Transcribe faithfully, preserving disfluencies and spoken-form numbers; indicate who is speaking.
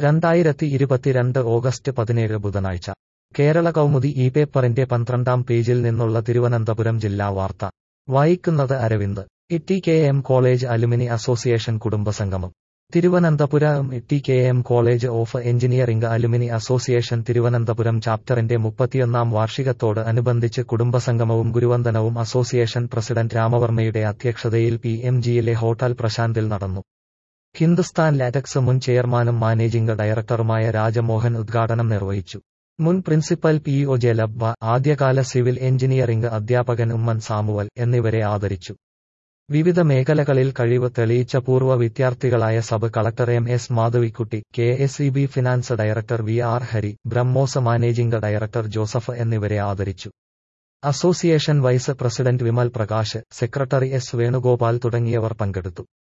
Speaker 1: രണ്ടായിരത്തി ഇരുപത്തിരണ്ട് ഓഗസ്റ്റ് പതിനേഴ് ബുധനാഴ്ച കേരള കൗമുദി ഈ പേപ്പറിന്റെ പന്ത്രണ്ടാം പേജിൽ നിന്നുള്ള തിരുവനന്തപുരം ജില്ലാ വാർത്ത വായിക്കുന്നത് Aravind. T K M college alumni association കുടുംബസംഗമം. Thiruvananthapuram T K M college of engineering alumni association Thiruvananthapuram ചാപ്റ്ററിന്റെ മുപ്പത്തിയൊന്നാം വാർഷികത്തോട് അനുബന്ധിച്ച് കുടുംബസംഗമവും ഗുരുവന്ദനവും അസോസിയേഷൻ പ്രസിഡന്റ് രാമവർമ്മയുടെ അധ്യക്ഷതയിൽ പി എം ജിയിലെ ഹോട്ടൽ പ്രശാന്തിൽ നടന്നു. ഹിന്ദുസ്ഥാൻ ലാറ്റക്സ് മുൻ ചെയർമാനും മാനേജിംഗ് ഡയറക്ടറുമായ രാജമോഹൻ ഉദ്ഘാടനം നിർവഹിച്ചു. മുൻ പ്രിൻസിപ്പൽ പി ഒ ജലബ്ബ, ആദ്യകാല സിവിൽ എഞ്ചിനീയറിംഗ് അധ്യാപകൻ ഉമ്മൻ സാമുവൽ എന്നിവരെ ആദരിച്ചു. വിവിധ മേഖലകളിൽ കഴിവ് തെളിയിച്ച പൂർവ്വ വിദ്യാർത്ഥികളായ sub collector M S Madhavikutty, K S E B finance director V R Hari, BrahMos managing director Joseph എന്നിവരെ ആദരിച്ചു. Association vice president Vimal Prakash, secretary S Venugopal തുടങ്ങിയവർ പങ്കെടുത്തു.